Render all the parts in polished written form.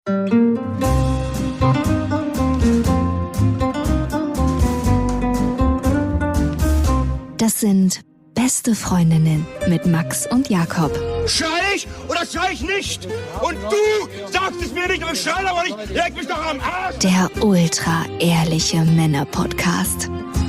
Das sind beste Freundinnen mit Max und Jakob. Schrei ich oder schrei ich nicht? Und du sagst es mir nicht, aber ich schrei aber nicht. Leg mich doch am Arsch. Der ultra-ehrliche Männer-Podcast.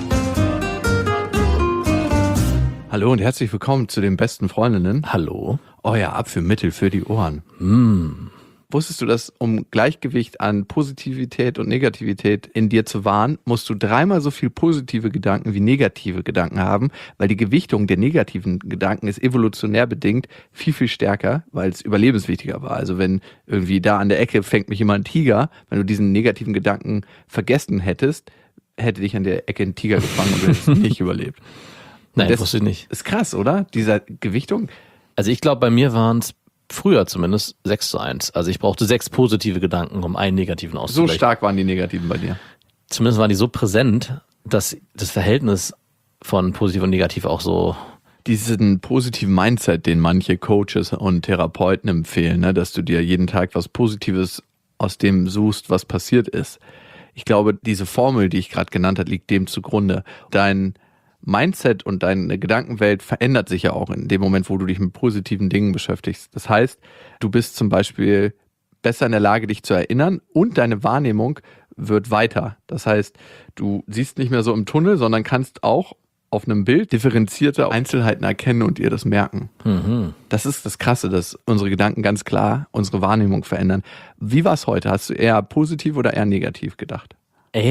Hallo und herzlich willkommen zu den besten Freundinnen. Hallo. Euer Abführmittel für die Ohren. Wusstest du, dass um Gleichgewicht an Positivität und Negativität in dir zu wahren, musst du 3-mal so viel positive Gedanken wie negative Gedanken haben, weil die Gewichtung der negativen Gedanken ist evolutionär bedingt viel, viel stärker, weil es überlebenswichtiger war. Also wenn irgendwie da an der Ecke fängt mich immer ein Tiger, wenn du diesen negativen Gedanken vergessen hättest, hätte dich an der Ecke ein Tiger gefangen und du hättest nicht überlebt. Nein, das wusste ich nicht. Ist krass, oder? Diese Gewichtung. Also ich glaube, bei mir waren es früher zumindest 6:1. Also ich brauchte 6 positive Gedanken, um einen negativen auszugleichen. So stark waren die negativen bei dir. Zumindest waren die so präsent, dass das Verhältnis von positiv und negativ auch so... Diesen positiven Mindset, den manche Coaches und Therapeuten empfehlen, ne, dass du dir jeden Tag was Positives aus dem suchst, was passiert ist. Ich glaube, diese Formel, die ich gerade genannt habe, liegt dem zugrunde. Dein Mindset und deine Gedankenwelt verändert sich ja auch in dem Moment, wo du dich mit positiven Dingen beschäftigst. Das heißt, du bist zum Beispiel besser in der Lage, dich zu erinnern und deine Wahrnehmung wird weiter. Das heißt, du siehst nicht mehr so im Tunnel, sondern kannst auch auf einem Bild differenzierte Einzelheiten erkennen und dir das merken. Das ist das Krasse, dass unsere Gedanken ganz klar unsere Wahrnehmung verändern. Wie war es heute? Hast du eher positiv oder eher negativ gedacht? Ich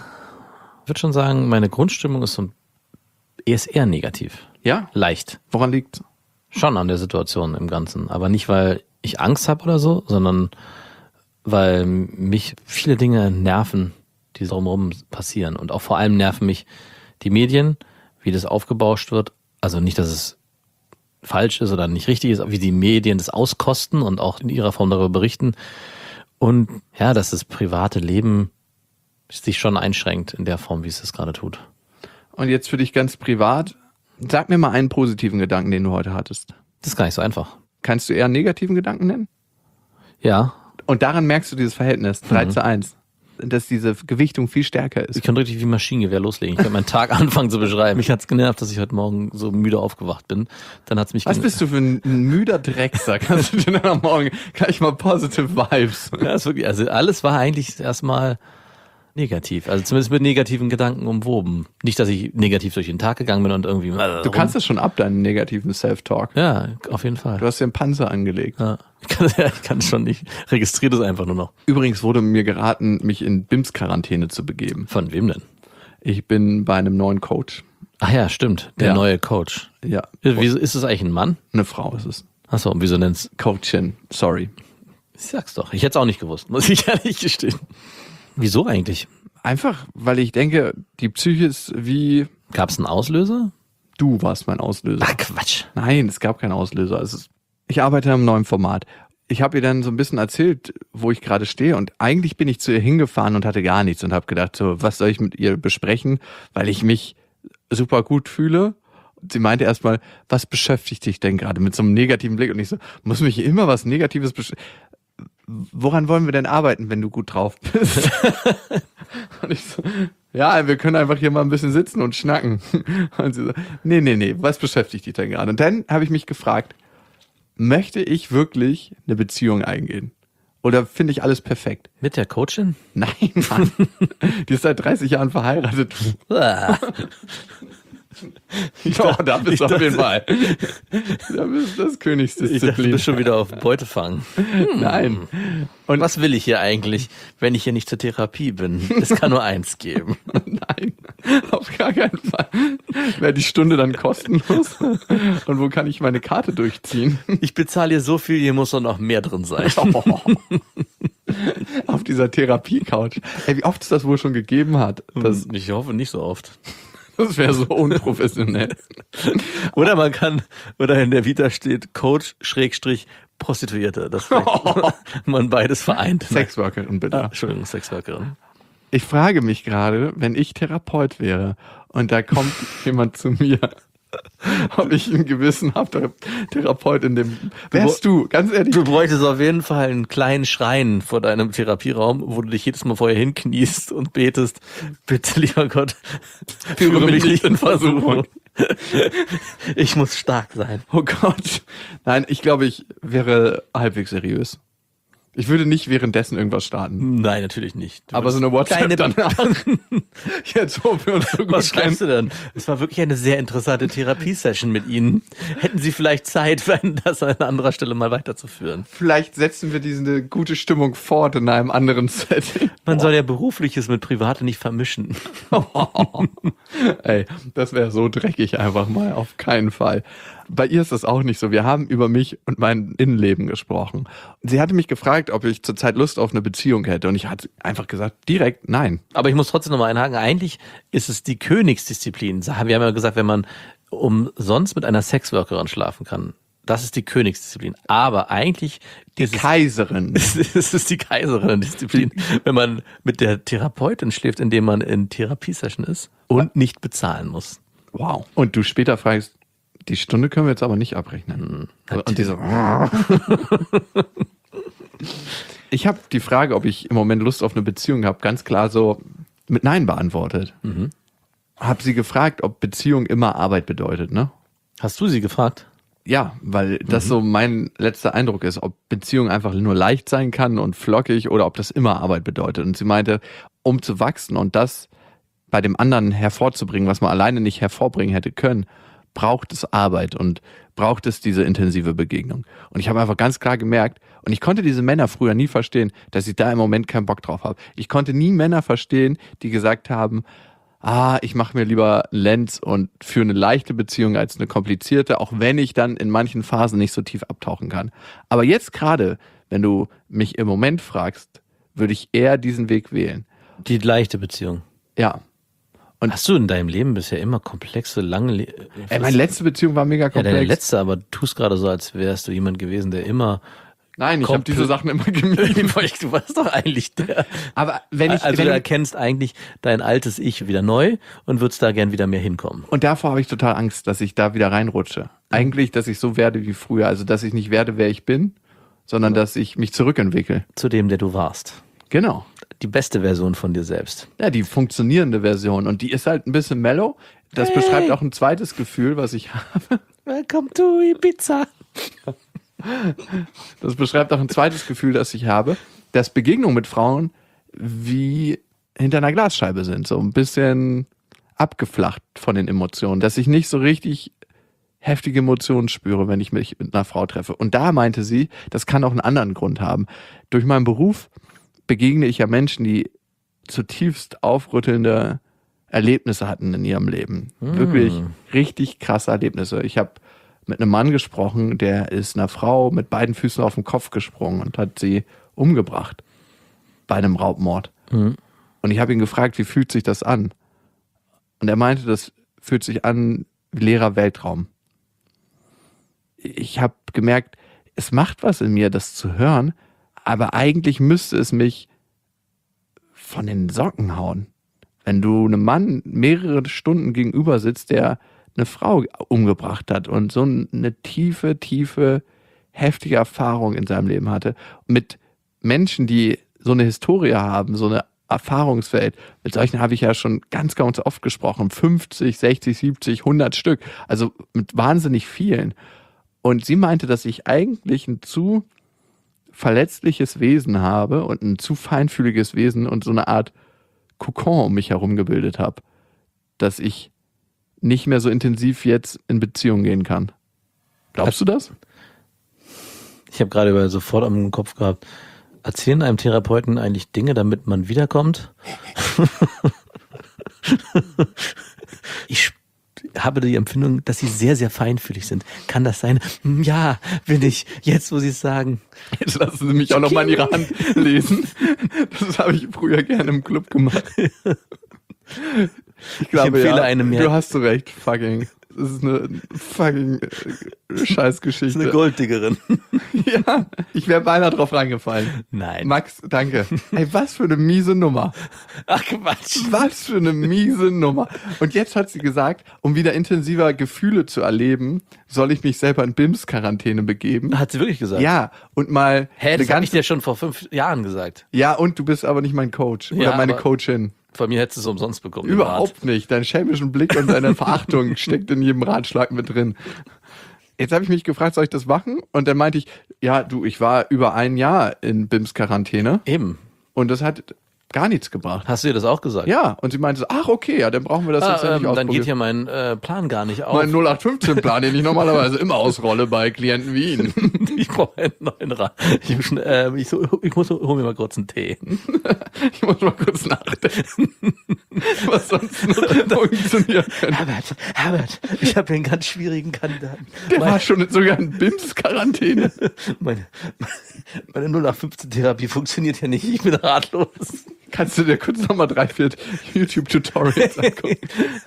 würde schon sagen, meine Grundstimmung ist eher negativ. Ja? Leicht. Woran liegt's? Schon an der Situation im Ganzen. Aber nicht, weil ich Angst habe oder so, sondern weil mich viele Dinge nerven, die drumherum passieren. Und auch vor allem nerven mich die Medien, wie das aufgebauscht wird. Also nicht, dass es falsch ist oder nicht richtig ist, aber wie die Medien das auskosten und auch in ihrer Form darüber berichten. Und ja, dass das private Leben sich schon einschränkt in der Form, wie es das gerade tut. Und jetzt für dich ganz privat, sag mir mal einen positiven Gedanken, den du heute hattest. Das ist gar nicht so einfach. Kannst du eher einen negativen Gedanken nennen? Ja. Und daran merkst du dieses Verhältnis, 3:1, dass diese Gewichtung viel stärker ist. Ich könnte richtig wie Maschinengewehr loslegen. Ich könnte meinen Tag anfangen zu beschreiben. Mich hat's genervt, dass ich heute Morgen so müde aufgewacht bin. Dann hat's mich Was bist du für ein müder Drecksack? Kannst du denn am Morgen gleich mal positive Vibes? Ja, ist wirklich, also alles war eigentlich erstmal negativ. Also zumindest mit negativen Gedanken umwoben. Nicht, dass ich negativ durch den Tag gegangen bin und irgendwie... Du kannst das schon ab, deinen negativen Self-Talk. Ja, auf jeden Fall. Du hast dir einen Panzer angelegt. Ja. Ich kann schon nicht. Registriere das einfach nur noch. Übrigens wurde mir geraten, mich in BIMS-Quarantäne zu begeben. Von wem denn? Ich bin bei einem neuen Coach. Ach ja, stimmt. Der neue Coach. Ja. Wieso ist es eigentlich ein Mann? Eine Frau ist es. Achso, und wieso nenn's? Coachin, sorry. Ich sag's doch. Ich hätte es auch nicht gewusst, muss ich ehrlich gestehen. Wieso eigentlich? Einfach, weil ich denke, die Psyche ist wie... Gab's einen Auslöser? Du warst mein Auslöser. Ach, Quatsch. Nein, es gab keinen Auslöser. Ich arbeite am neuen Format. Ich habe ihr dann so ein bisschen erzählt, wo ich gerade stehe und eigentlich bin ich zu ihr hingefahren und hatte gar nichts und habe gedacht, so, was soll ich mit ihr besprechen, weil ich mich super gut fühle. Und sie meinte erstmal, was beschäftigt dich denn gerade mit so einem negativen Blick? Und ich so, muss mich immer was Negatives beschäftigen? Woran wollen wir denn arbeiten, wenn du gut drauf bist? Und ich so, ja, wir können einfach hier mal ein bisschen sitzen und schnacken. Und sie so, nee, was beschäftigt dich denn gerade? Und dann habe ich mich gefragt, möchte ich wirklich eine Beziehung eingehen? Oder finde ich alles perfekt? Mit der Coachin? Nein, Mann. Die ist seit 30 Jahren verheiratet. Ja, da bist du auf jeden Fall. Da bist du das Königsdisziplin. Ich dachte, du bist schon wieder auf Beutefang. Nein. Und was will ich hier eigentlich, wenn ich hier nicht zur Therapie bin? Es kann nur eins geben. Nein, auf gar keinen Fall. Wäre die Stunde dann kostenlos? Und wo kann ich meine Karte durchziehen? Ich bezahle hier so viel, hier muss doch noch mehr drin sein. Auf dieser Therapie-Couch. Ey, wie oft es das wohl schon gegeben hat? Ich hoffe nicht so oft. Das wäre so unprofessionell. Oder in der Vita steht Coach / Prostituierte. Das man beides vereint. Sexworkerin, bitte. Entschuldigung, Sexworkerin. Ich frage mich gerade, wenn ich Therapeut wäre und da kommt jemand zu mir ob ich ein gewissenhafter Therapeut in dem... Wärst du, ganz ehrlich. Du bräuchtest auf jeden Fall einen kleinen Schrein vor deinem Therapieraum, wo du dich jedes Mal vorher hinkniest und betest, bitte, lieber Gott, führe mich nicht in Versuchung. Ich muss stark sein. Oh Gott. Nein, ich glaube, ich wäre halbwegs seriös. Ich würde nicht währenddessen irgendwas starten. Nein, natürlich nicht. Aber so eine WhatsApp danach. Jetzt, wo wir uns so gut Was schreibst du denn? Es war wirklich eine sehr interessante Therapiesession mit Ihnen. Hätten Sie vielleicht Zeit, wenn das an anderer Stelle mal weiterzuführen? Vielleicht setzen wir diese gute Stimmung fort in einem anderen Setting. Man soll ja Berufliches mit Privatem nicht vermischen. Ey, das wäre so dreckig einfach mal, auf keinen Fall. Bei ihr ist das auch nicht so. Wir haben über mich und mein Innenleben gesprochen. Sie hatte mich gefragt, ob ich zurzeit Lust auf eine Beziehung hätte. Und ich hatte einfach gesagt, direkt nein. Aber ich muss trotzdem nochmal einhaken. Eigentlich ist es die Königsdisziplin. Wir haben ja gesagt, wenn man umsonst mit einer Sexworkerin schlafen kann, das ist die Königsdisziplin. Aber eigentlich die Kaiserin. Es ist die Kaiserin-Disziplin, wenn man mit der Therapeutin schläft, indem man in Therapiesession ist und nicht bezahlen muss. Wow. Und du später fragst, die Stunde können wir jetzt aber nicht abrechnen. Und die so. Ich habe die Frage, ob ich im Moment Lust auf eine Beziehung habe, ganz klar so mit Nein beantwortet. Mhm. Hab sie gefragt, ob Beziehung immer Arbeit bedeutet, ne? Hast du sie gefragt? Ja, weil das so mein letzter Eindruck ist, ob Beziehung einfach nur leicht sein kann und flockig oder ob das immer Arbeit bedeutet. Und sie meinte, um zu wachsen und das bei dem anderen hervorzubringen, was man alleine nicht hervorbringen hätte können, braucht es Arbeit und braucht es diese intensive Begegnung. Und ich habe einfach ganz klar gemerkt, und ich konnte diese Männer früher nie verstehen, dass ich da im Moment keinen Bock drauf habe. Ich konnte nie Männer verstehen, die gesagt haben, ich mache mir lieber Lenz und führe eine leichte Beziehung als eine komplizierte, auch wenn ich dann in manchen Phasen nicht so tief abtauchen kann. Aber jetzt gerade, wenn du mich im Moment fragst, würde ich eher diesen Weg wählen. Die leichte Beziehung. Ja. Und hast du in deinem Leben bisher immer komplexe, lange... meine letzte Beziehung war mega komplex. Ja, deine letzte, aber du tust gerade so, als wärst du jemand gewesen, der immer... Nein, ich habe diese Sachen immer gemieden. Du warst doch eigentlich der... Aber wenn ich... Also du erkennst eigentlich dein altes Ich wieder neu und würdest da gern wieder mehr hinkommen. Und davor habe ich total Angst, dass ich da wieder reinrutsche. Eigentlich, dass ich so werde wie früher. Also, dass ich nicht werde, wer ich bin, sondern dass ich mich zurückentwickle. Zu dem, der du warst. Genau. Die beste Version von dir selbst. Ja, die funktionierende Version. Und die ist halt ein bisschen mellow. Das beschreibt auch ein zweites Gefühl, was ich habe. Welcome to Ibiza. Das beschreibt auch ein zweites Gefühl, das ich habe, dass Begegnungen mit Frauen wie hinter einer Glasscheibe sind. So ein bisschen abgeflacht von den Emotionen. Dass ich nicht so richtig heftige Emotionen spüre, wenn ich mich mit einer Frau treffe. Und da meinte sie, das kann auch einen anderen Grund haben. Durch meinen Beruf begegne ich ja Menschen, die zutiefst aufrüttelnde Erlebnisse hatten in ihrem Leben. Wirklich richtig krasse Erlebnisse. Ich habe mit einem Mann gesprochen, der ist einer Frau mit beiden Füßen auf den Kopf gesprungen und hat sie umgebracht bei einem Raubmord. Und ich habe ihn gefragt, wie fühlt sich das an? Und er meinte, das fühlt sich an wie leerer Weltraum. Ich habe gemerkt, es macht was in mir, das zu hören, aber eigentlich müsste es mich von den Socken hauen. Wenn du einem Mann mehrere Stunden gegenüber sitzt, der eine Frau umgebracht hat und so eine tiefe, heftige Erfahrung in seinem Leben hatte. Mit Menschen, die so eine Historie haben, so eine Erfahrungswelt, mit solchen habe ich ja schon ganz oft gesprochen. 50, 60, 70, 100 Stück. Also mit wahnsinnig vielen. Und sie meinte, dass ich eigentlich ein zu verletzliches Wesen habe und ein zu feinfühliges Wesen und so eine Art Kokon um mich herum gebildet habe, dass ich nicht mehr so intensiv jetzt in Beziehung gehen kann. Glaubst du das? Ich habe gerade sofort am Kopf gehabt, erzählen einem Therapeuten eigentlich Dinge, damit man wiederkommt? Ich habe die Empfindung, dass sie sehr, sehr feinfühlig sind. Kann das sein? Ja, bin ich. Jetzt, wo sie es sagen. Jetzt lassen Sie mich auch noch mal in Ihre Hand lesen. Das habe ich früher gerne im Club gemacht. Ich glaube, empfehle einem du hast so recht. Fucking Das ist eine fucking Scheißgeschichte. Das ist eine Golddiggerin. Ja, ich wäre beinahe drauf reingefallen. Nein. Max, danke. Ey, was für eine miese Nummer. Ach Quatsch. Was für eine miese Nummer. Und jetzt hat sie gesagt, um wieder intensiver Gefühle zu erleben, soll ich mich selber in BIMS-Quarantäne begeben. Hat sie wirklich gesagt? Ja, und mal... Das habe ich dir schon vor 5 Jahren gesagt. Ja, und du bist aber nicht mein Coach oder meine Coachin. Von mir hättest du es umsonst bekommen. Überhaupt nicht. Deinen schelmischen Blick und deine Verachtung steckt in jedem Ratschlag mit drin. Jetzt habe ich mich gefragt, soll ich das machen? Und dann meinte ich, ja, du, ich war über ein Jahr in BIMS-Quarantäne. Eben. Und das hat gar nichts gebracht. Hast du ihr das auch gesagt? Ja, und sie meinte so, ach okay, ja, dann brauchen wir das jetzt ja nicht ausprobieren. Dann geht hier mein Plan gar nicht auf. Mein 0815-Plan, den ich normalerweise immer ausrolle bei Klienten wie Ihnen. Ich brauche einen neuen Rat. Ich hol mir mal kurz einen Tee. Ich muss mal kurz nachdenken, was sonst noch funktioniert. Herbert, ich habe hier einen ganz schwierigen Kandidaten. Der war schon sogar in BIMS-Quarantäne. Meine 0815-Therapie funktioniert ja nicht, ich bin ratlos. Kannst du dir kurz nochmal 3-4 YouTube-Tutorials angucken?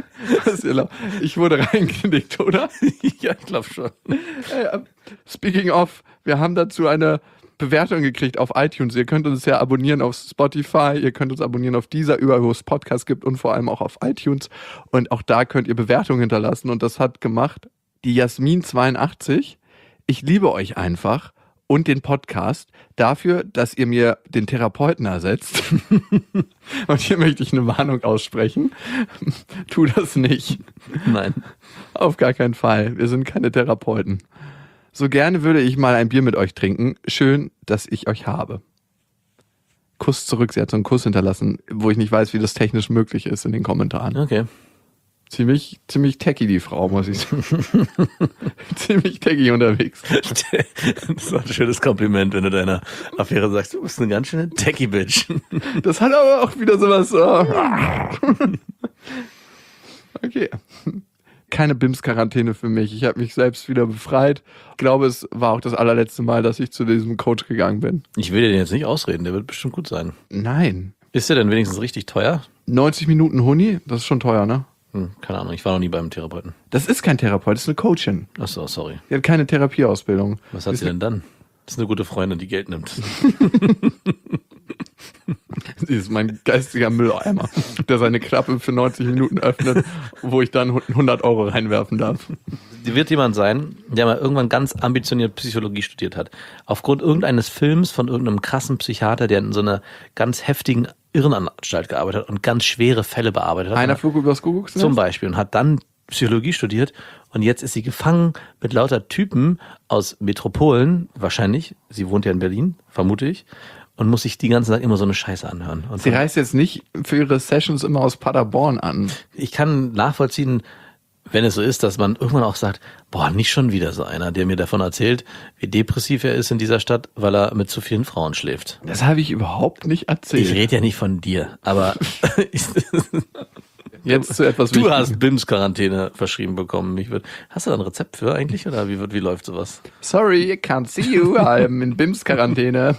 Ich wurde reingelegt, oder? Ja, ich glaube schon. Speaking of, wir haben dazu eine Bewertung gekriegt auf iTunes. Ihr könnt uns ja abonnieren auf Spotify, ihr könnt uns abonnieren auf Deezer, überall wo es Podcasts gibt und vor allem auch auf iTunes. Und auch da könnt ihr Bewertungen hinterlassen. Und das hat gemacht die Jasmin82. Ich liebe euch einfach. Und den Podcast dafür, dass ihr mir den Therapeuten ersetzt. Und hier möchte ich eine Warnung aussprechen. Tu das nicht. Nein. Auf gar keinen Fall. Wir sind keine Therapeuten. So gerne würde ich mal ein Bier mit euch trinken. Schön, dass ich euch habe. Kuss zurück. Sie hat so einen Kuss hinterlassen, wo ich nicht weiß, wie das technisch möglich ist in den Kommentaren. Okay. Ziemlich techy, die Frau, muss ich sagen. Ziemlich techy unterwegs. Das ist ein schönes Kompliment, wenn du deiner Affäre sagst, du bist eine ganz schöne Techie-Bitch. Das hat aber auch wieder sowas. Okay. Keine BIMS-Quarantäne für mich. Ich habe mich selbst wieder befreit. Ich glaube, es war auch das allerletzte Mal, dass ich zu diesem Coach gegangen bin. Ich will dir den jetzt nicht ausreden, der wird bestimmt gut sein. Nein. Ist der denn wenigstens richtig teuer? 90 Minuten Huni, das ist schon teuer, ne? Keine Ahnung, ich war noch nie beim Therapeuten. Das ist kein Therapeut, das ist eine Coachin. Ach so, sorry. Die hat keine Therapieausbildung. Was hat sie denn dann? Das ist eine gute Freundin, die Geld nimmt. Sie ist mein geistiger Mülleimer, der seine Klappe für 90 Minuten öffnet, wo ich dann 100 Euro reinwerfen darf. Wird jemand sein, der mal irgendwann ganz ambitioniert Psychologie studiert hat. Aufgrund irgendeines Films von irgendeinem krassen Psychiater, der in so einer ganz heftigen Irrenanstalt gearbeitet hat und ganz schwere Fälle bearbeitet hat. Einer flog übers Kuckucksnest? Zum Beispiel. Und hat dann Psychologie studiert und jetzt ist sie gefangen mit lauter Typen aus Metropolen, wahrscheinlich. Sie wohnt ja in Berlin, vermute ich. Und muss sich die ganze Zeit immer so eine Scheiße anhören. Und sie reist jetzt nicht für ihre Sessions immer aus Paderborn an. Ich kann nachvollziehen, wenn es so ist, dass man irgendwann auch sagt, boah, nicht schon wieder so einer, der mir davon erzählt, wie depressiv er ist in dieser Stadt, weil er mit zu vielen Frauen schläft. Das habe ich überhaupt nicht erzählt. Ich rede ja nicht von dir, aber jetzt zu etwas Du Wichtigem. hast BIMS-Quarantäne verschrieben bekommen. Hast du da ein Rezept für eigentlich oder wie läuft sowas? Sorry, I can't see you, I'm in BIMS-Quarantäne.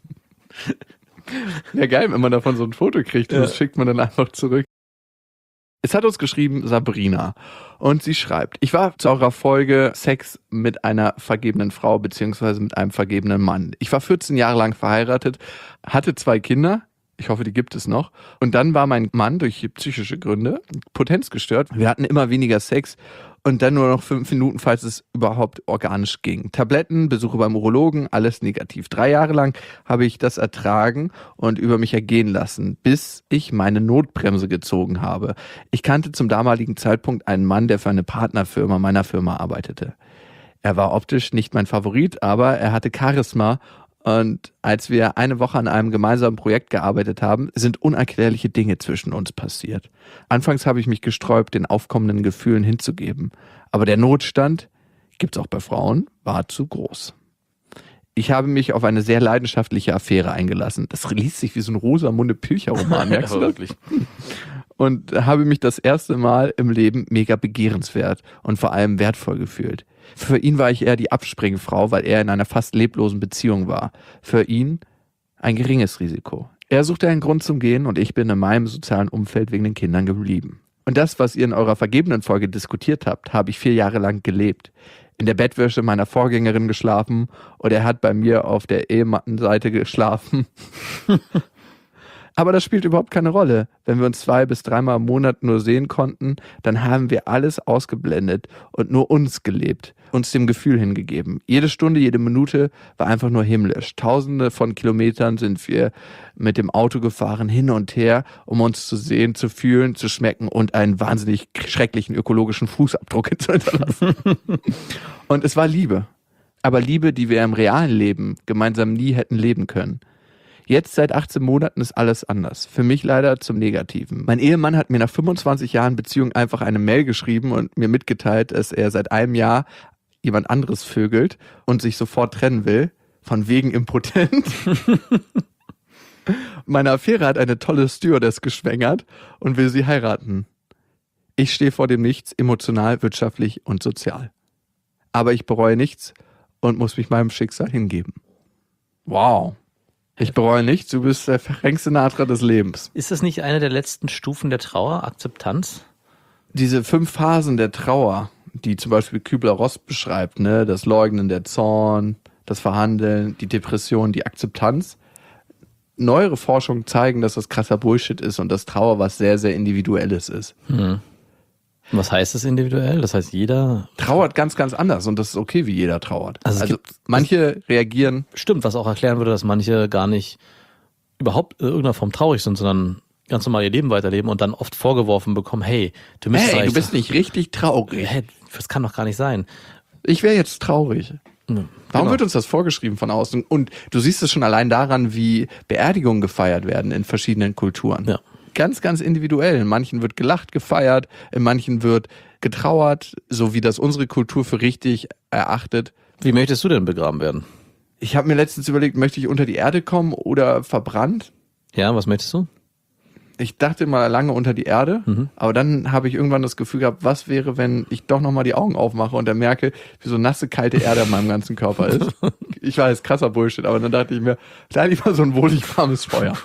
Ja, geil, wenn man davon so ein Foto kriegt, das schickt man dann einfach zurück. Es hat uns geschrieben Sabrina und sie schreibt, ich war zu eurer Folge Sex mit einer vergebenen Frau beziehungsweise mit einem vergebenen Mann. Ich war 14 Jahre lang verheiratet, hatte 2 Kinder, ich hoffe, die gibt es noch. Und dann war mein Mann durch psychische Gründe potenzgestört. Wir hatten immer weniger Sex und dann nur noch 5 Minuten, falls es überhaupt organisch ging. Tabletten, Besuche beim Urologen, alles negativ. 3 Jahre lang habe ich das ertragen und über mich ergehen lassen, bis ich meine Notbremse gezogen habe. Ich kannte zum damaligen Zeitpunkt einen Mann, der für eine Partnerfirma meiner Firma arbeitete. Er war optisch nicht mein Favorit, aber er hatte Charisma. Und als wir eine Woche an einem gemeinsamen Projekt gearbeitet haben, sind unerklärliche Dinge zwischen uns passiert. Anfangs habe ich mich gesträubt, den aufkommenden Gefühlen hinzugeben. Aber der Notstand, gibt's auch bei Frauen, war zu groß. Ich habe mich auf eine sehr leidenschaftliche Affäre eingelassen. Das liest sich wie so ein Rosamunde Pilcher-Roman, merkst du das? Wirklich. Und habe mich das erste Mal im Leben mega begehrenswert und vor allem wertvoll gefühlt. Für ihn war ich eher die Abspringfrau, weil er in einer fast leblosen Beziehung war. Für ihn ein geringes Risiko. Er suchte einen Grund zum Gehen und ich bin in meinem sozialen Umfeld wegen den Kindern geblieben. Und das, was ihr in eurer vergebenen Folge diskutiert habt, habe ich 4 Jahre lang gelebt. In der Bettwäsche meiner Vorgängerin geschlafen und er hat bei mir auf der Ehemattenseite geschlafen. Aber das spielt überhaupt keine Rolle. Wenn wir uns 2 bis 3 Mal im Monat nur sehen konnten, dann haben wir alles ausgeblendet und nur uns gelebt, uns dem Gefühl hingegeben. Jede Stunde, jede Minute war einfach nur himmlisch. Tausende von Kilometern sind wir mit dem Auto gefahren, hin und her, um uns zu sehen, zu fühlen, zu schmecken und einen wahnsinnig schrecklichen ökologischen Fußabdruck zu hinterlassen. Und es war Liebe. Aber Liebe, die wir im realen Leben gemeinsam nie hätten leben können. Jetzt seit 18 Monaten ist alles anders. Für mich leider zum Negativen. Mein Ehemann hat mir nach 25 Jahren Beziehung einfach eine Mail geschrieben und mir mitgeteilt, dass er seit einem Jahr jemand anderes vögelt und sich sofort trennen will. Von wegen impotent. Meine Affäre hat eine tolle Stewardess geschwängert und will sie heiraten. Ich stehe vor dem Nichts, emotional, wirtschaftlich und sozial. Aber ich bereue nichts und muss mich meinem Schicksal hingeben. Wow. Ich bereue nichts, du bist der Frank Sinatra des Lebens. Ist das nicht eine der letzten Stufen der Trauer, Akzeptanz? Diese 5 Phasen der Trauer, die zum Beispiel Kübler-Ross beschreibt, ne, das Leugnen, der Zorn, das Verhandeln, die Depression, die Akzeptanz. Neuere Forschungen zeigen, dass das krasser Bullshit ist und dass Trauer was sehr, sehr Individuelles ist. Was heißt das individuell? Das heißt, jeder trauert ganz, ganz anders und das ist okay, wie jeder trauert. Also manche reagieren... Stimmt, was auch erklären würde, dass manche gar nicht überhaupt in irgendeiner Form traurig sind, sondern ganz normal ihr Leben weiterleben und dann oft vorgeworfen bekommen, hey, du bist nicht richtig traurig. Hey, das kann doch gar nicht sein. Ich wäre jetzt traurig. Warum wird uns das vorgeschrieben von außen? Und du siehst es schon allein daran, wie Beerdigungen gefeiert werden in verschiedenen Kulturen. Ja. Ganz, ganz individuell. In manchen wird gelacht, gefeiert, in manchen wird getrauert, so wie das unsere Kultur für richtig erachtet. Wie möchtest du denn begraben werden? Ich habe mir letztens überlegt, möchte ich unter die Erde kommen oder verbrannt? Ja, was möchtest du? Ich dachte mal lange unter die Erde, aber dann habe ich irgendwann das Gefühl gehabt, was wäre, wenn ich doch nochmal die Augen aufmache und dann merke, wie so nasse, kalte Erde in meinem ganzen Körper ist. Ich weiß, krasser Bullshit, aber dann dachte ich mir, da lieber so ein wohlig warmes Feuer.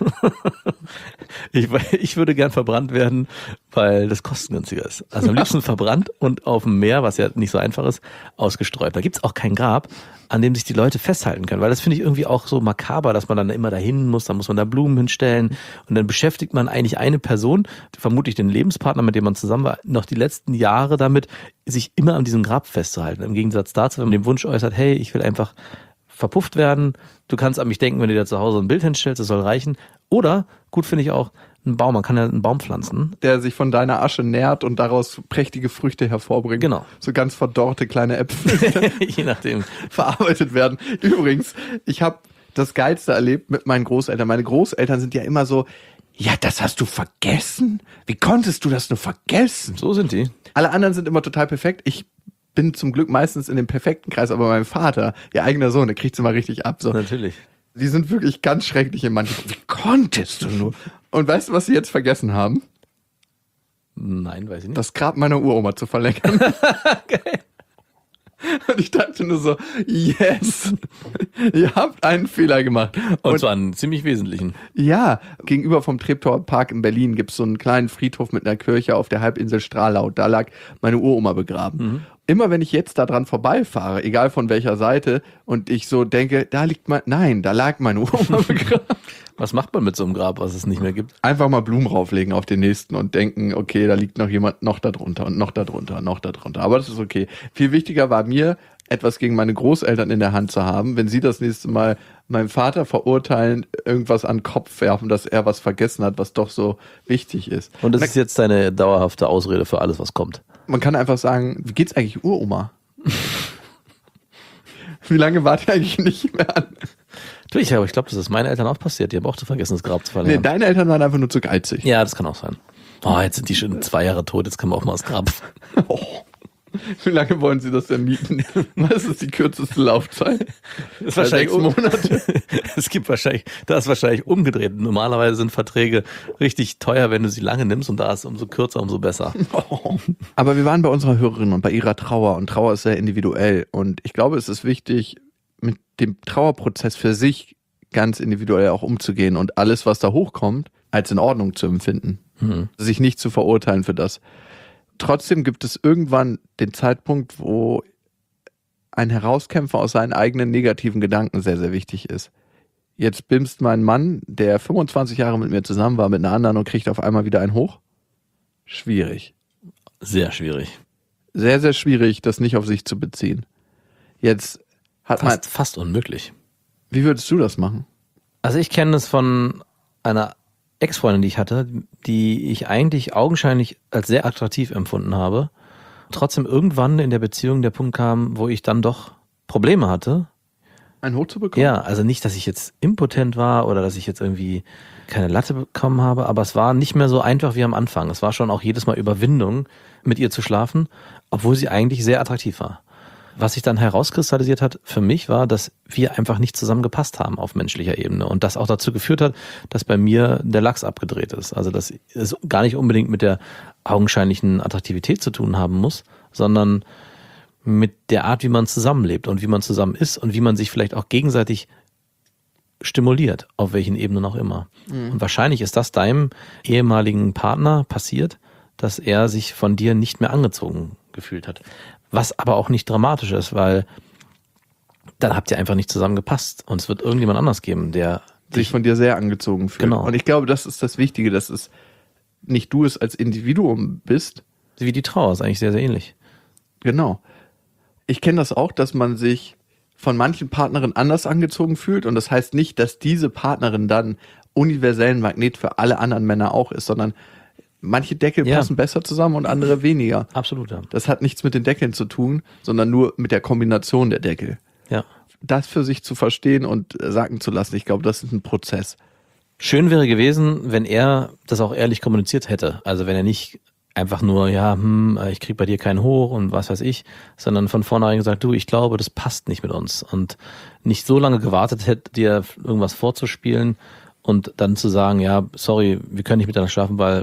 Ich würde gern verbrannt werden, weil das kostengünstiger ist. Also am liebsten verbrannt und auf dem Meer, was ja nicht so einfach ist, ausgestreut. Da gibt's auch kein Grab, an dem sich die Leute festhalten können, weil das finde ich irgendwie auch so makaber, dass man dann immer dahin muss, dann muss man da Blumen hinstellen und dann beschäftigt man eigentlich eine Person, vermutlich den Lebenspartner, mit dem man zusammen war, noch die letzten Jahre damit, sich immer an diesem Grab festzuhalten. Im Gegensatz dazu, wenn man den Wunsch äußert, hey, ich will einfach verpufft werden, du kannst an mich denken, wenn du dir zu Hause ein Bild hinstellst, das soll reichen. Oder, gut finde ich auch, ein Baum, man kann ja einen Baum pflanzen. Der sich von deiner Asche nährt und daraus prächtige Früchte hervorbringt. Genau. So ganz verdorrte kleine Äpfel. Je nachdem. Verarbeitet werden. Übrigens, ich habe das Geilste erlebt mit meinen Großeltern. Meine Großeltern sind ja immer so, ja, das hast du vergessen? Wie konntest du das nur vergessen? So sind die. Alle anderen sind immer total perfekt. Ich bin zum Glück meistens in dem perfekten Kreis, aber mein Vater, ihr eigener Sohn, der kriegt's immer richtig ab. So. Natürlich. Die sind wirklich ganz schrecklich in manchen. Wie konntest du nur? Und weißt du, was sie jetzt vergessen haben? Nein, weiß ich nicht. Das Grab meiner Uroma zu verlängern. Geil. Und ich dachte nur so, yes, ihr habt einen Fehler gemacht. Und zwar einen ziemlich wesentlichen. Ja, gegenüber vom Treptower Park in Berlin gibt's so einen kleinen Friedhof mit einer Kirche auf der Halbinsel Stralau. Da lag meine Uroma begraben. Immer wenn ich jetzt da dran vorbeifahre, egal von welcher Seite, und ich so denke, da lag meine Uroma begraben. Was macht man mit so einem Grab, was es nicht mehr gibt? Einfach mal Blumen rauflegen auf den nächsten und denken, okay, da liegt noch jemand noch da drunter und noch da drunter und noch da drunter. Aber das ist okay. Viel wichtiger war mir, etwas gegen meine Großeltern in der Hand zu haben, wenn sie das nächste Mal meinem Vater verurteilen, irgendwas an den Kopf werfen, dass er was vergessen hat, was doch so wichtig ist. Und das ist jetzt deine dauerhafte Ausrede für alles, was kommt. Man kann einfach sagen, wie geht's eigentlich Uroma? Wie lange wart ihr eigentlich nicht mehr an? Du, ich glaube, das ist meinen Eltern auch passiert. Die haben auch zu vergessen, das Grab zu verlängern. Nee, deine Eltern waren einfach nur zu geizig. Ja, das kann auch sein. Oh, jetzt sind die schon 2 Jahre tot, jetzt können wir auch mal das Grab. Oh. Wie lange wollen Sie das denn mieten? Was ist die kürzeste Laufzeit? Das ist wahrscheinlich 6 Monate. Da ist wahrscheinlich umgedreht. Normalerweise sind Verträge richtig teuer, wenn du sie lange nimmst, und da ist umso kürzer, umso besser. Oh. Aber wir waren bei unserer Hörerin und bei ihrer Trauer, und Trauer ist sehr individuell, und ich glaube, es ist wichtig, mit dem Trauerprozess für sich ganz individuell auch umzugehen und alles, was da hochkommt, als in Ordnung zu empfinden. sich nicht zu verurteilen für das. Trotzdem gibt es irgendwann den Zeitpunkt, wo ein Herauskämpfer aus seinen eigenen negativen Gedanken sehr, sehr wichtig ist. Jetzt bimst mein Mann, der 25 Jahre mit mir zusammen war, mit einer anderen und kriegt auf einmal wieder einen hoch. Schwierig. Sehr schwierig. Sehr, sehr schwierig, das nicht auf sich zu beziehen. Jetzt hat man... Fast unmöglich. Wie würdest du das machen? Also ich kenne das von einer Ex-Freundin, die ich hatte, die ich eigentlich augenscheinlich als sehr attraktiv empfunden habe. Trotzdem irgendwann in der Beziehung der Punkt kam, wo ich dann doch Probleme hatte. Ein Hoch zu bekommen? Ja, also nicht, dass ich jetzt impotent war oder dass ich jetzt irgendwie keine Latte bekommen habe, aber es war nicht mehr so einfach wie am Anfang. Es war schon auch jedes Mal Überwindung, mit ihr zu schlafen, obwohl sie eigentlich sehr attraktiv war. Was sich dann herauskristallisiert hat für mich war, dass wir einfach nicht zusammengepasst haben auf menschlicher Ebene und das auch dazu geführt hat, dass bei mir der Lachs abgedreht ist. Also dass es gar nicht unbedingt mit der augenscheinlichen Attraktivität zu tun haben muss, sondern mit der Art, wie man zusammenlebt und wie man zusammen ist und wie man sich vielleicht auch gegenseitig stimuliert, auf welchen Ebenen auch immer. Und wahrscheinlich ist das deinem ehemaligen Partner passiert, dass er sich von dir nicht mehr angezogen gefühlt hat. Was aber auch nicht dramatisch ist, weil dann habt ihr einfach nicht zusammengepasst und es wird irgendjemand anders geben, der sich von dir sehr angezogen fühlt. Genau. Und ich glaube, das ist das Wichtige, dass es nicht du es als Individuum bist. Wie die Trauer ist eigentlich sehr, sehr ähnlich. Genau. Ich kenne das auch, dass man sich von manchen Partnerinnen anders angezogen fühlt und das heißt nicht, dass diese Partnerin dann universellen Magnet für alle anderen Männer auch ist, sondern manche Deckel passen besser zusammen und andere weniger. Absolut, ja. Das hat nichts mit den Deckeln zu tun, sondern nur mit der Kombination der Deckel. Ja. Das für sich zu verstehen und sacken zu lassen, ich glaube, das ist ein Prozess. Schön wäre gewesen, wenn er das auch ehrlich kommuniziert hätte. Also wenn er nicht einfach nur, ich krieg bei dir keinen hoch und was weiß ich, sondern von vornherein gesagt, du, ich glaube, das passt nicht mit uns. Und nicht so lange gewartet hätte, dir irgendwas vorzuspielen und dann zu sagen, ja, sorry, wir können nicht miteinander schlafen, weil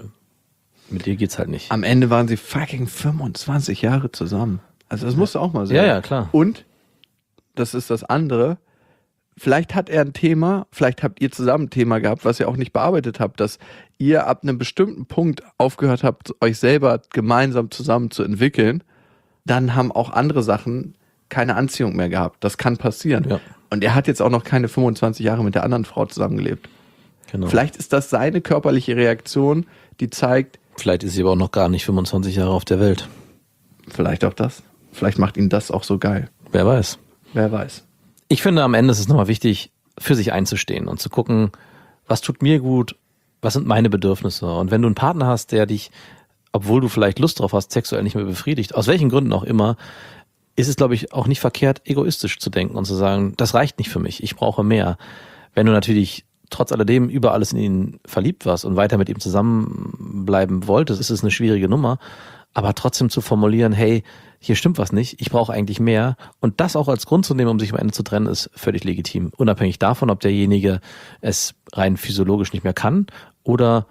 mit dir geht's halt nicht. Am Ende waren sie fucking 25 Jahre zusammen. Also das musst du auch mal sehen. Ja, klar. Und, das ist das andere, vielleicht hat er ein Thema, vielleicht habt ihr zusammen ein Thema gehabt, was ihr auch nicht bearbeitet habt, dass ihr ab einem bestimmten Punkt aufgehört habt, euch selber gemeinsam zusammen zu entwickeln, dann haben auch andere Sachen keine Anziehung mehr gehabt. Das kann passieren. Ja. Und er hat jetzt auch noch keine 25 Jahre mit der anderen Frau zusammengelebt. Genau. Vielleicht ist das seine körperliche Reaktion, die zeigt, Vielleicht ist sie aber auch noch gar nicht 25 Jahre auf der Welt. vielleicht auch das. Vielleicht macht ihn das auch so geil. Wer weiß. Wer weiß. Ich finde, am Ende ist es nochmal wichtig, für sich einzustehen und zu gucken, was tut mir gut, was sind meine Bedürfnisse. Und wenn du einen Partner hast, der dich, obwohl du vielleicht Lust drauf hast, sexuell nicht mehr befriedigt, aus welchen Gründen auch immer, ist es, glaube ich, auch nicht verkehrt, egoistisch zu denken und zu sagen, das reicht nicht für mich, ich brauche mehr. Wenn du natürlich trotz alledem über alles in ihn verliebt warst und weiter mit ihm zusammenbleiben wolltest, ist es eine schwierige Nummer. Aber trotzdem zu formulieren, hey, hier stimmt was nicht, ich brauche eigentlich mehr. Und das auch als Grund zu nehmen, um sich am Ende zu trennen, ist völlig legitim. Unabhängig davon, ob derjenige es rein physiologisch nicht mehr kann oder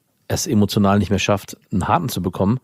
es emotional nicht mehr schafft, einen Harten zu bekommen.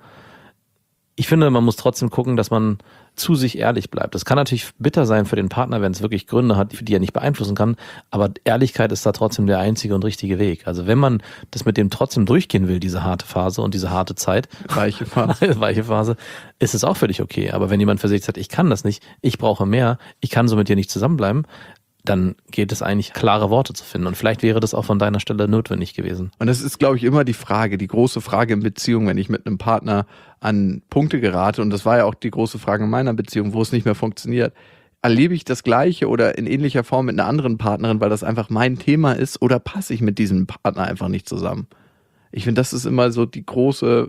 Ich finde, man muss trotzdem gucken, dass man zu sich ehrlich bleibt. Das kann natürlich bitter sein für den Partner, wenn es wirklich Gründe hat, die er nicht beeinflussen kann, aber Ehrlichkeit ist da trotzdem der einzige und richtige Weg. Also wenn man das mit dem trotzdem durchgehen will, diese harte Phase und diese harte Zeit, weiche Phase, ist es auch völlig okay. Aber wenn jemand für sich sagt, ich kann das nicht, ich brauche mehr, ich kann so mit dir nicht zusammenbleiben, dann geht es eigentlich, klare Worte zu finden. Und vielleicht wäre das auch von deiner Stelle notwendig gewesen. Und das ist, glaube ich, immer die Frage, die große Frage in Beziehung, wenn ich mit einem Partner an Punkte gerate, und das war ja auch die große Frage in meiner Beziehung, wo es nicht mehr funktioniert. Erlebe ich das Gleiche oder in ähnlicher Form mit einer anderen Partnerin, weil das einfach mein Thema ist, oder passe ich mit diesem Partner einfach nicht zusammen? Ich finde, das ist immer so die große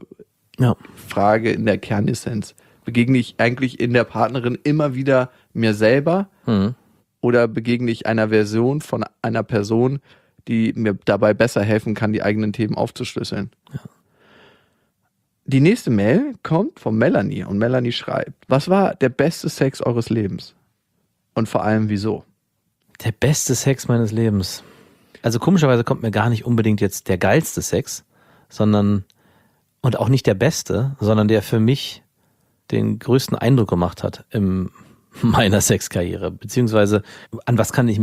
Frage in der Kernessenz. Begegne ich eigentlich in der Partnerin immer wieder mir selber? Oder begegne ich einer Version von einer Person, die mir dabei besser helfen kann, die eigenen Themen aufzuschlüsseln? Ja. Die nächste Mail kommt von Melanie und Melanie schreibt: Was war der beste Sex eures Lebens? Und vor allem wieso? Der beste Sex meines Lebens. Also komischerweise kommt mir gar nicht unbedingt jetzt der geilste Sex, sondern, und auch nicht der beste, sondern der für mich den größten Eindruck gemacht hat im meiner Sexkarriere, beziehungsweise an was kann ich mich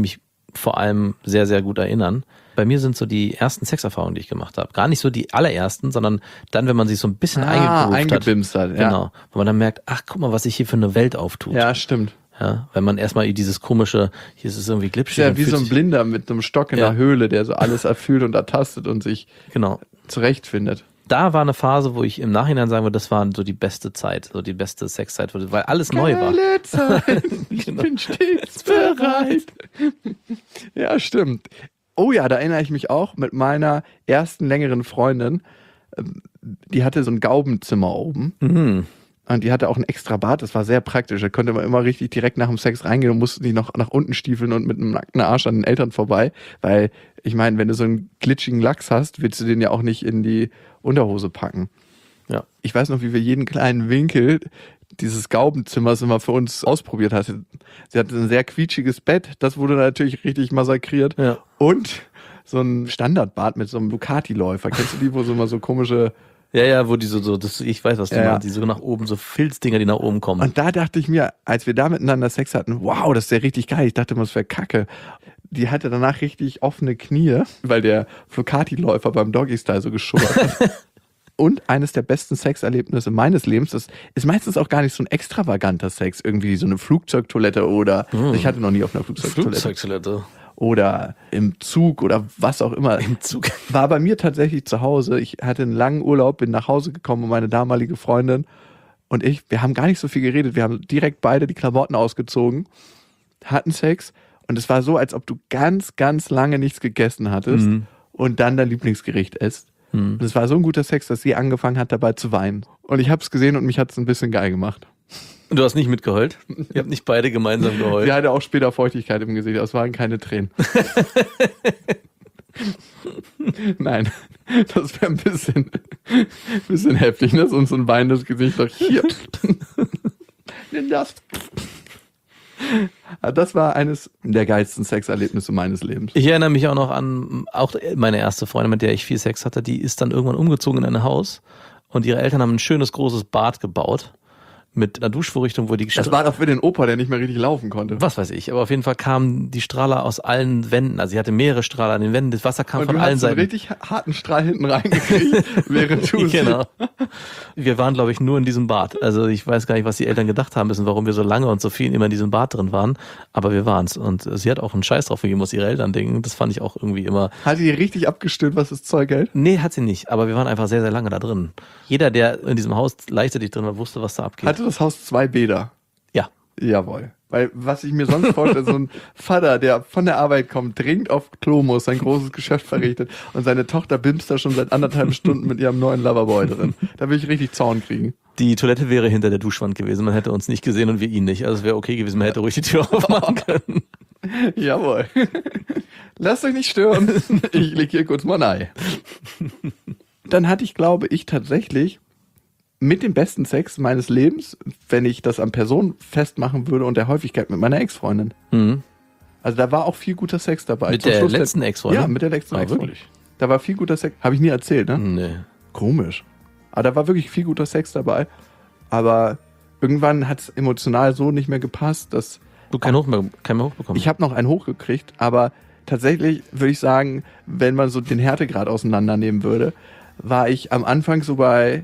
vor allem sehr, sehr gut erinnern. Bei mir sind so die ersten Sexerfahrungen, die ich gemacht habe. Gar nicht so die allerersten, sondern dann, wenn man sich so ein bisschen eingebimst hat. Ja. Genau. Wo man dann merkt, ach, guck mal, was sich hier für eine Welt auftut. Ja, stimmt. Ja, wenn man erstmal dieses komische, hier ist es irgendwie glitschig. Ja, wie so ein Blinder mit einem Stock in der Höhle, der so alles erfüllt und ertastet und sich zurechtfindet. Da war eine Phase, wo ich im Nachhinein sagen würde, das war so die beste Zeit, so die beste Sexzeit, weil alles neu war. Geile Zeit, ich bin stets bereit. Ja, stimmt. Oh ja, da erinnere ich mich auch mit meiner ersten längeren Freundin. Die hatte so ein Gaubenzimmer oben. Mhm. Und die hatte auch ein extra Bad, das war sehr praktisch. Da konnte man immer richtig direkt nach dem Sex reingehen und musste nicht noch nach unten stiefeln und mit einem nackten Arsch an den Eltern vorbei. Weil, ich meine, wenn du so einen glitschigen Lachs hast, willst du den ja auch nicht in die Unterhose packen. Ja. Ich weiß noch, wie wir jeden kleinen Winkel dieses Gaubenzimmers immer für uns ausprobiert hatten. Sie hatte ein sehr quietschiges Bett, das wurde natürlich richtig massakriert. Ja. Und so ein Standardbad mit so einem Ducati-Läufer. Kennst du die, wo so immer so komische... Ja, wo die ich weiß, was du meinst, die so nach oben, so Filzdinger, die nach oben kommen. Und da dachte ich mir, als wir da miteinander Sex hatten, wow, das ist ja richtig geil. Ich dachte immer, das wäre Kacke. Die hatte danach richtig offene Knie, weil der Ducati-Läufer beim Doggy-Style so geschubbert hat. Und eines der besten Sexerlebnisse meines Lebens, das ist meistens auch gar nicht so ein extravaganter Sex, irgendwie so eine Flugzeugtoilette oder, ich hatte noch nie auf einer Flugzeugtoilette. Oder im Zug oder was auch immer. Im Zug. War bei mir tatsächlich zu Hause. Ich hatte einen langen Urlaub, bin nach Hause gekommen und meine damalige Freundin und wir haben gar nicht so viel geredet. Wir haben direkt beide die Klamotten ausgezogen, hatten Sex und es war so, als ob du ganz, ganz lange nichts gegessen hattest und dann dein Lieblingsgericht isst. Und es war so ein guter Sex, dass sie angefangen hat, dabei zu weinen. Und ich habe es gesehen und mich hat es ein bisschen geil gemacht. Und du hast nicht mitgeheult? Ihr habt nicht beide gemeinsam geheult? Sie hatte auch später Feuchtigkeit im Gesicht, es waren keine Tränen. Nein, das wäre ein bisschen heftig, ne? So ein weinendes Gesicht, doch hier. Nimm das. Das war eines der geilsten Sexerlebnisse meines Lebens. Ich erinnere mich auch noch an meine erste Freundin, mit der ich viel Sex hatte, die ist dann irgendwann umgezogen in ein Haus und ihre Eltern haben ein schönes großes Bad gebaut mit einer Duschvorrichtung, wo die... Das war doch für den Opa, der nicht mehr richtig laufen konnte. Was weiß ich, aber auf jeden Fall kamen die Strahler aus allen Wänden, also sie hatte mehrere Strahler an den Wänden, das Wasser kam von allen Seiten. Und du hast einen richtig harten Strahl hinten reingekriegt, während du Genau. Wir waren, glaube ich, nur in diesem Bad. Also ich weiß gar nicht, was die Eltern gedacht haben müssen, warum wir so lange und so viel immer in diesem Bad drin waren, aber wir waren's. Und sie hat auch einen Scheiß drauf gegeben, was ihre Eltern denken. Das fand ich auch irgendwie immer... Hat die richtig abgestimmt, was das Zeug hält? Nee, hat sie nicht, aber wir waren einfach sehr, sehr lange da drin. Jeder, der in diesem Haus gleichzeitig drin war, wusste, was da abgeht. Hatte das Haus 2 Bäder? Ja. Jawohl. Weil was ich mir sonst vorstelle, so ein Vater, der von der Arbeit kommt, dringend auf Klo muss, sein großes Geschäft verrichtet und seine Tochter bimst da schon seit 1,5 Stunden mit ihrem neuen Loverboy drin. Da will ich richtig Zorn kriegen. Die Toilette wäre hinter der Duschwand gewesen, man hätte uns nicht gesehen und wir ihn nicht. Also es wäre okay gewesen, man hätte ruhig die Tür aufmachen können. Jawohl. Lasst euch nicht stören. Ich leg hier kurz mal ein Ei. Dann hatte ich, glaube ich, tatsächlich mit dem besten Sex meines Lebens, wenn ich das an Personen festmachen würde und der Häufigkeit mit meiner Ex-Freundin. Mhm. Also da war auch viel guter Sex dabei. Mit der letzten Ex-Freundin? Ja, mit der letzten Ex-Freundin. Wirklich? Da war viel guter Sex. Habe ich nie erzählt, ne? Nee. Komisch. Aber da war wirklich viel guter Sex dabei. Aber irgendwann hat es emotional so nicht mehr gepasst, dass... Du keinen mehr hochbekommen? Ich habe noch einen hochgekriegt, aber tatsächlich würde ich sagen, wenn man so den Härtegrad auseinandernehmen würde, war ich am Anfang so bei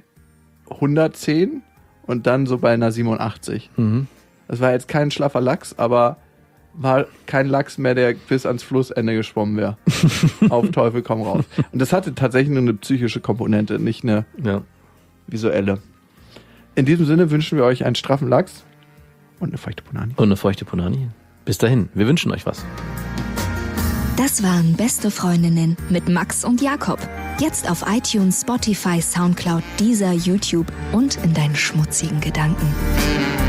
110 und dann so bei einer 87. Mhm. Das war jetzt kein schlaffer Lachs, aber war kein Lachs mehr, der bis ans Flussende geschwommen wäre. Auf Teufel komm raus. Und das hatte tatsächlich nur eine psychische Komponente, nicht eine visuelle. In diesem Sinne wünschen wir euch einen straffen Lachs und eine feuchte Punani. Bis dahin, wir wünschen euch was. Das waren Beste Freundinnen mit Max und Jakob. Jetzt auf iTunes, Spotify, Soundcloud, Deezer, YouTube und in deinen schmutzigen Gedanken.